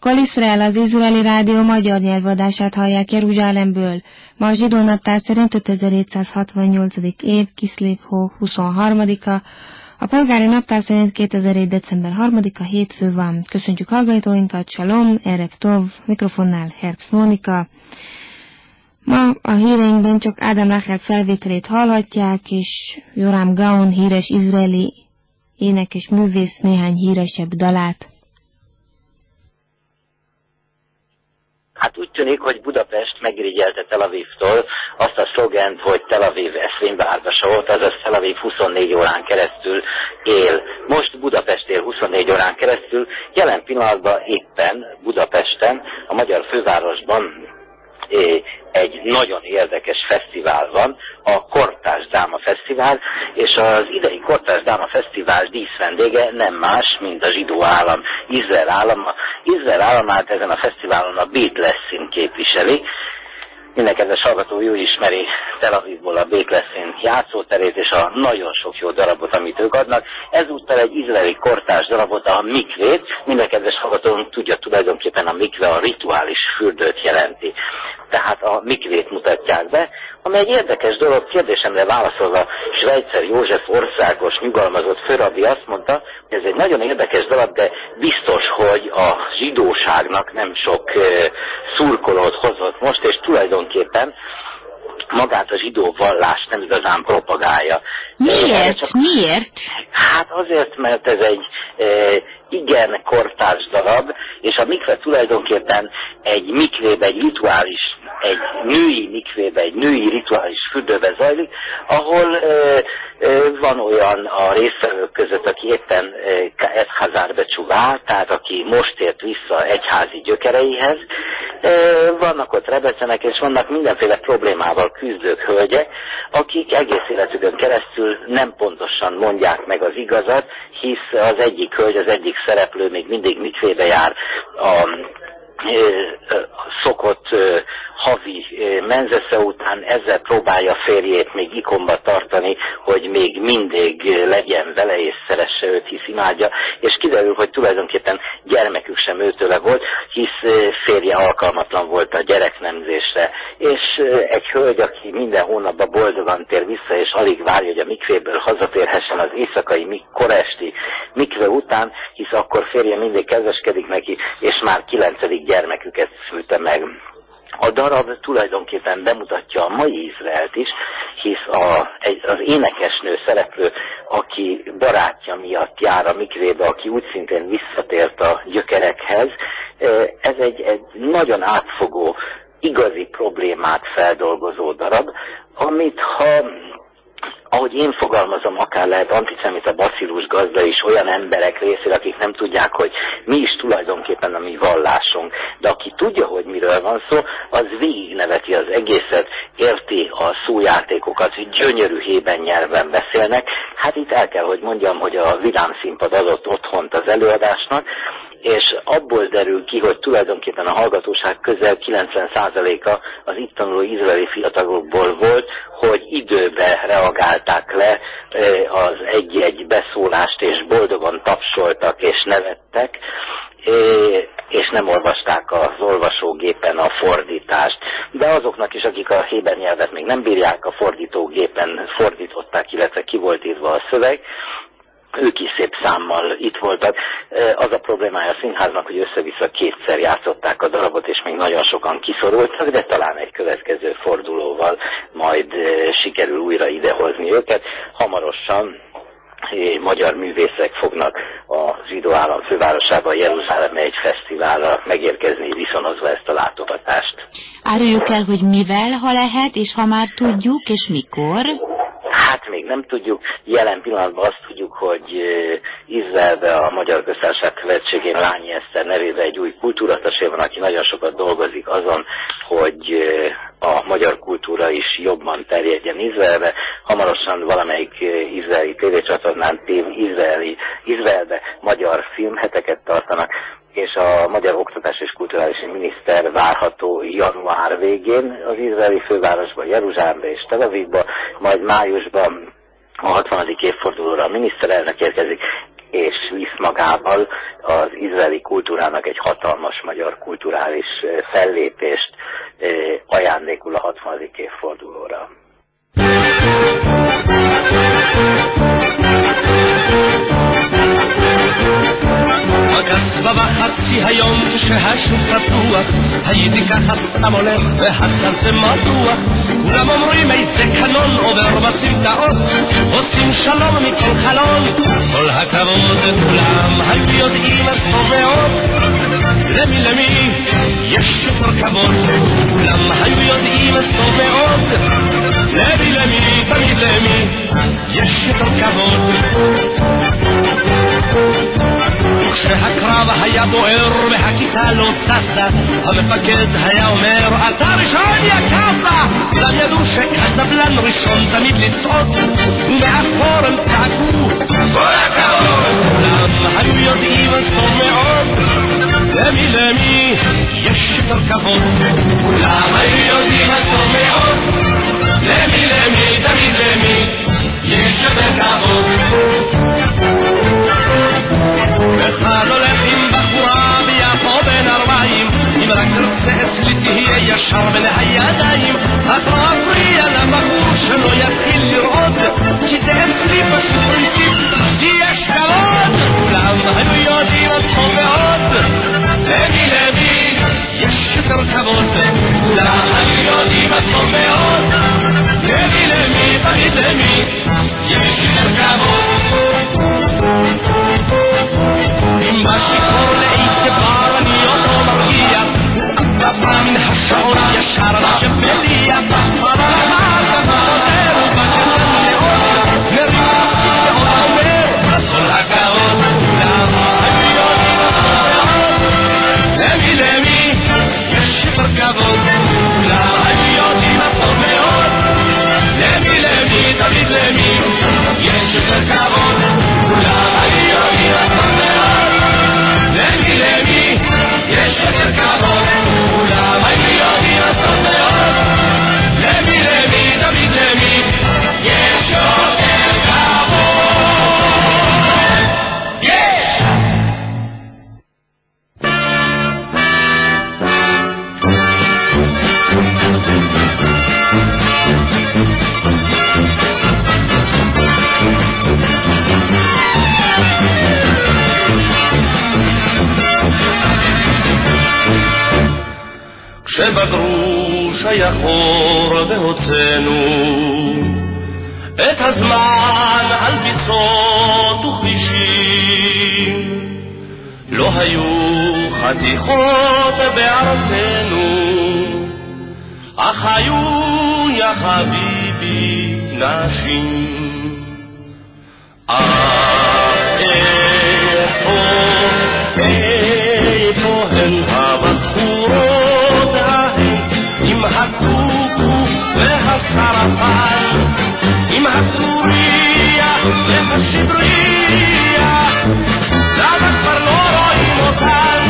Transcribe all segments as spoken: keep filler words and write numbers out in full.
Kol Iszrael, az izraeli rádió magyar nyelvadását hallják Jeruzsálemből. Ma a zsidó naptár szerint ötezer-hétszázhatvannyolcadik év, Kiszlév hó huszonharmadika. A polgári naptár szerint kétezer-egy. december harmadika, hétfő van. Köszöntjük hallgatóinkat, Shalom, Erev Tov, mikrofonnál Herbst Mónika. Ma a híreinkben csak Ádám Rachel felvételét hallhatják, és Joram Gaon híres izraeli énekes művész néhány híresebb dalát. Hát úgy tűnik, hogy Budapest megirigyelte Tel Avivtól azt a szlogent, hogy Tel Aviv eszvénybe árvasavot, azaz Tel Aviv huszonnégy órán keresztül él. Most Budapest él huszonnégy órán keresztül, jelen pillanatban éppen Budapesten, a magyar fővárosban egy nagyon érdekes fesztivál van, a Kortárs Dráma Fesztivál, és az idei Kortárs Dráma Fesztivál díszvendége nem más, mint a zsidó állam, Izrael állama. Izrael államát ezen a fesztiválon a Bét Leszin képviseli. Minden kedves hallgató jól ismeri Tel Avivból a Bét Leszin játszóterét és a nagyon sok jó darabot, amit ők adnak. Ezúttal egy izraeli kortárs darabot, a mikvét. Minden kedves hallgató tudja, tulajdonképpen a mikve a rituális fürdőt jelenti. Tehát a mikvét mutatják be, ami egy érdekes dolog. Kérdésemre válaszolva Schweitzer József országos nyugalmazott főrabbi azt mondta, hogy ez egy nagyon érdekes dolog, de biztos, hogy a zsidóságnak nem sok uh, szurkolót hozott most, és tulajdonképpen magát a zsidó vallást nem igazán propagálja. Miért? Csak... Miért? Hát azért, mert ez egy e, igen kortárs darab, és a mikve tulajdonképpen egy mikvébe, egy rituális, egy női mikvébe, egy női rituális fürdőbe zajlik, ahol e, e, van olyan a résztvevők között, aki éppen et hazárbe csuvál, tehát aki most ért vissza egyházi gyökereihez. E, vannak ott rebecenek, és vannak mindenféle problémával küzdők hölgyek, akik egész életükön keresztül nem pontosan mondják meg az igazat, hisz az egyik hölgy, az egyik szereplő még mindig mikvébe jár a szokott havi menzesze után, ezzel próbálja férjét még ikonba tartani, hogy még mindig legyen vele és szeresse őt, hisz imádja, és kiderül, hogy tulajdonképpen gyermekük sem őtőle volt, hisz férje alkalmatlan volt a gyereknemzésre, és egy hölgy, aki minden hónapban boldogan tér vissza, és alig várja, hogy a mikvéből hazatérhessen az éjszakai, koresti mikve után, hisz akkor férje mindig kedveskedik neki, és már kilencedik gyermeküket szülte meg. A darab tulajdonképpen bemutatja a mai Izraelt is, hisz a, egy, az énekesnő szereplő, aki barátja miatt jár a mikvébe, aki úgy szintén visszatért a gyökerekhez, ez egy, egy nagyon átfogó, igazi problémát feldolgozó darab, amit ha... ahogy én fogalmazom, akár lehet antiszemita bacillus gazda is olyan emberek részére, akik nem tudják, hogy mi is tulajdonképpen a mi vallásunk. De aki tudja, hogy miről van szó, az végigneveti az egészet, érti a szójátékokat, hogy gyönyörű hében nyelven beszélnek. Hát itt el kell, hogy mondjam, hogy a Vidám Színpad adott otthont az előadásnak, és abból derül ki, hogy tulajdonképpen a hallgatóság közel kilencven százaléka az itt tanuló izraeli fiatalokból volt, hogy időben reagálták le az egy-egy beszólást, és boldogan tapsoltak és nevettek, és nem olvasták az olvasógépen a fordítást. De azoknak is, akik a héber nyelvet még nem bírják, a fordítógépen fordították, illetve ki volt írva a szöveg, ők is szép számmal itt voltak. Az a problémája a színháznak, hogy össze-vissza kétszer játszották a darabot, és még nagyon sokan kiszorultak, de talán egy következő fordulóval majd sikerül újra idehozni őket. Hamarosan magyar művészek fognak a zsidó állam fővárosában, Jeruzsálembe egy fesztiválra megérkezni, viszonozva ezt a látogatást. Áruljuk el, hogy mivel, ha lehet, és ha már tudjuk, és mikor? Hát még nem tudjuk. Jelen pillanatban azt tudjuk, hogy Izraelbe a Magyar Köztársaság Követségén Lányi Eszter nevében egy új kultúratasér van, aki nagyon sokat dolgozik azon, hogy a magyar kultúra is jobban terjedjen Izraelbe. Hamarosan valamelyik izraeli tévécsatornán izraeli, Izraelbe magyar filmheteket tartanak, és a Magyar Oktatás és Kulturális Miniszter várható január végén az izraeli fővárosban, Jeruzsálembe és Tel Avivba, majd májusban a hatvanadik évfordulóra a miniszterelnök érkezik. és visz magával az izraeli kultúrának egy hatalmas magyar kulturális fellépést ajándékul a hatvanadik évfordulóra. בגס ובחצי היום כשהשוק פתוח הייתי ככה סתם הולך והכזה מתוח כולם אומרים איזה קנון עובר בסמטאות עושים שלום מכל חלון כל הכבוד כולם היו יודעים אז טוב מאוד למי למי יש יותר כבוד כולם היו יודעים אז טוב מאוד למי למי תמיד למי יש יותר כבוד כשהקרב היה בוער והכיתה לא ססה המפקד היה אומר אתה ראשון יא קאזה כולם ידעו שקזבלן ראשון תמיד לצעוק ומאחור הם צעקו כל הכבוד כולם היו יודעים אז טוב מאוד למי למי יש יותר כבוד כולם היו יודעים אז טוב מאוד למי למי תמיד למי יש יותר כבוד אחד הולך עם בחורה ביפו בן ארבעים אם רק תרצה אצלי תהיה ישר בין הידיים את לא אפריע לבחור שלא יתחיל לראות כי זה אצלי פשוט פרינציפ יש כבוד כולם היו יודעים אז טוב מאוד למי למי יש יותר כבוד כולם היו יודעים אז טוב מאוד למי למי תמיד למי יש יותר כבוד אם בשיכור לאיזה בר אני אותו מרגיע אז מה מן השעון ישר לג'בליה אבל אחר כך חוזר ובקטן מאוד מרים פסיק ועוד אומר כל הכבוד כולם היו יודעים אז טוב מאוד למי למי יש יותר כבוד כולם היו יודעים אז טוב מאוד למי למי תמיד למי יש יותר כבוד כולם היו יודעים אז טוב מאוד למי למי יש יותר כבוד כולם היו יודעים אז טוב מאוד למי למי תמיד למי יש יותר כבוד יש כשבגרוש היה חור והוצאנו את הזמן על ביצות וכבישים לא היו חתיכות בארצנו אך היו יא חביבי נשים אך איפה איפה הן הבחורות עם הקוקו והסרפן עם הטוריה והשבריה למה כבר לא רואים אותן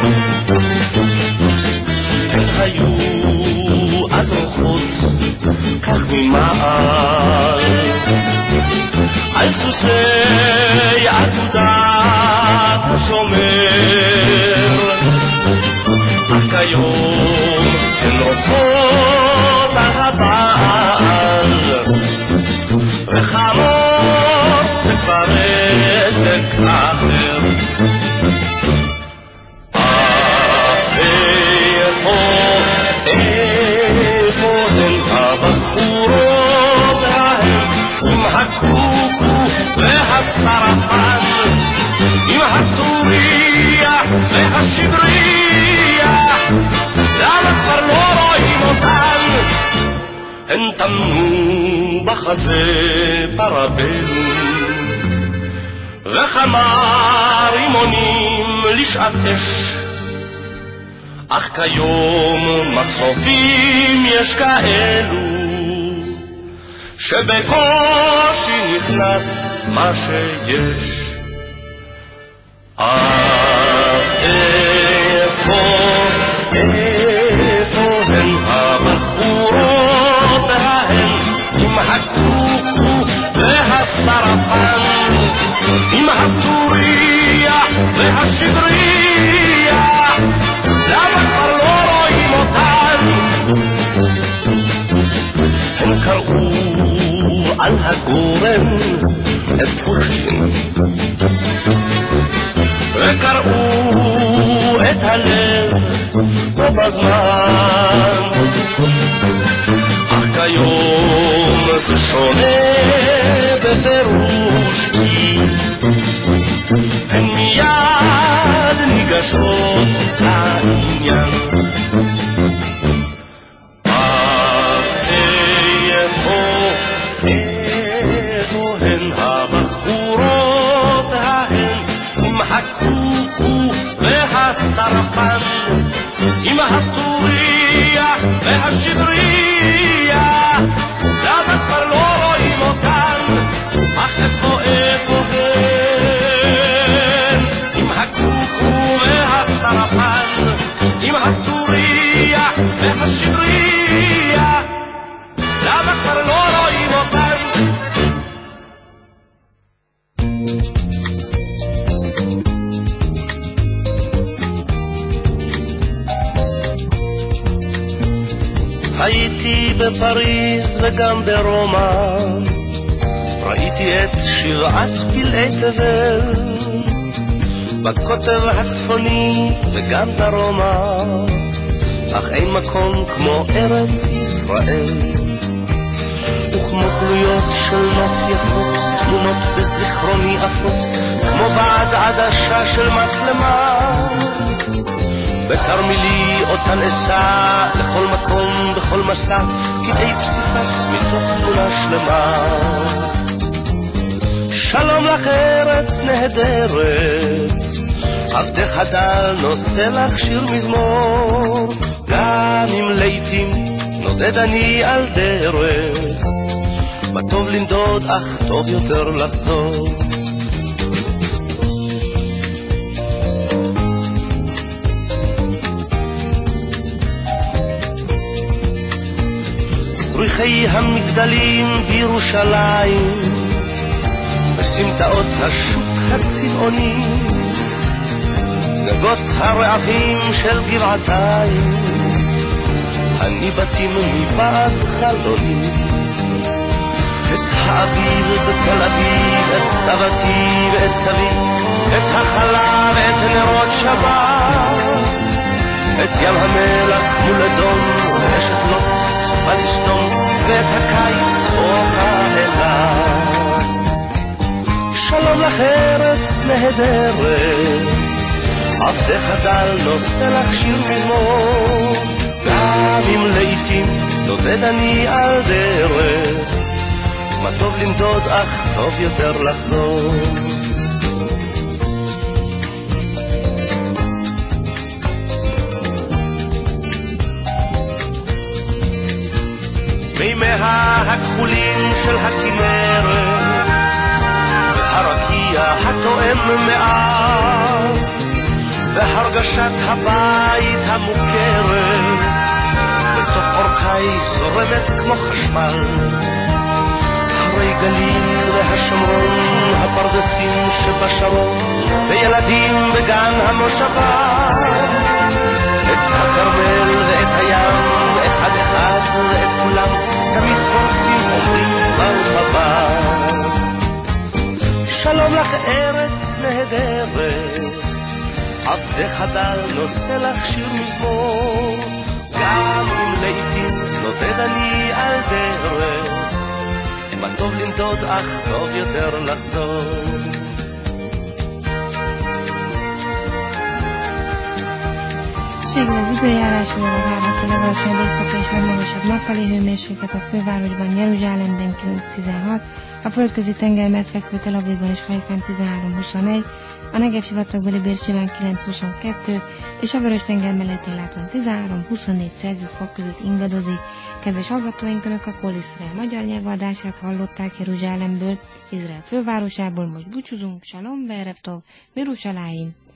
הן היו אז רוחות כך ממעל על סוסי עתודת השומר אך כיום הן רופאות על הבעל וחמות וכבר עסק אחר אך איפה איפה הן הבחורות ההן עם הקוקו והסרפן עם הטוריה והשבריה למה כבר לא רואים אותן הן טמנו בחזה פרבלו וכמה רימונים לשעת אש אך כיום מצופים יש כאלו שבקושי נכנס מה שיש אך איפה איפה הן הבחורות ההן עם הקוקו והסרפן עם הטוריה והשבריה, למה כבר לא רואים אותן? הם קראו על הגורן את פושקין, וקראו את הלב בו בזמן, אך כיום זה שונה בפירוש, כי הן מיד ניגשות לעניין. איפה הן הבחורות ההן עם הקוקו והסרפן, עם הטוריה והשבריה, למה כבר לא רואים אותן? אך איפה איפה הן עם הקוקו והסרפן, עם הטוריה והשבריה, למה כבר לא רואים אותן? הייתי בפריז וגם ברומא, ראיתי את שבעת פלאי תבל, בקוטב הצפוני וגם דרומה, אך אין מקום כמו ארץ ישראל, וכמו גלויות של נוף יפות, תמונות בזיכרוני עפות, כמו בעד עדשה של מצלמה, בתרמילי אותן אסע לכל מקום בכל מסע, כדי פסיפס מתוך תמונה שלמה. שלום לך ארץ נהדרת, עבדך דל נושא לך שיר מזמור, גם אם לעתים נודד אני על דרך, מה טוב לנדוד אך טוב יותר לחזור. צריכי המגדלים בירושלים, בסמטאות השוק הצבעוני, גגות הרעבים של גבעתיים, הניבטים מבעד חלוני, את האביב בתל אביב, את סבתי ואת סבי, את החלה ואת נרות שבת, את ים המלח מול אדום, רשת לוט צופה לסתום, ואת הקיץ אורך האילת. שלום לך ארץ נהדרת, עבדך דל נושא לך שיר מזמור, גם אם לעתים נודד אני על דרך, מה טוב לנדוד אך טוב יותר לחזור. מימיה הכחולים של הכנרת, והרקיע התואם מעט, והרגשת הבית המוכרת, בתוך אורכי זורמת כמו חשמל, הרי גליל והשומרון, הפרדסים שבשרון, וילדים בגן המושבה, את הכרמל ואת הים, אחד אחד ואת כולם, תמיד חורצים אומרים ברוך הבא. שלום לך ארץ נהדרת, עבדך דל נושא לך שיר מזמור, גם אם לעתים נודד אני על דרך, מה טוב לנדוד אך טוב יותר לחזור. Végül az időjárásról a várható legalacsonyabb éjszaka és legmagasabb nappali hőmérséklet a fővárosban, Jeruzsálemben kilenc tizenhat, a földközi tenger megfekvő Tel Avivban és Haifán tizenhárom huszonegy, a Negev sivatagbeli Bérsében kilenc huszonkettő, és a Vörös-tenger melletti láton tizenhárom huszonnégy Celsius fok között ingadozik. Kedves hallgatóink, Önök a Kol Iszrael magyar nyelvadását hallották Jeruzsálemből, Izrael fővárosából. Most búcsúzunk, Shalom ve'erev tov, Mirushalayim.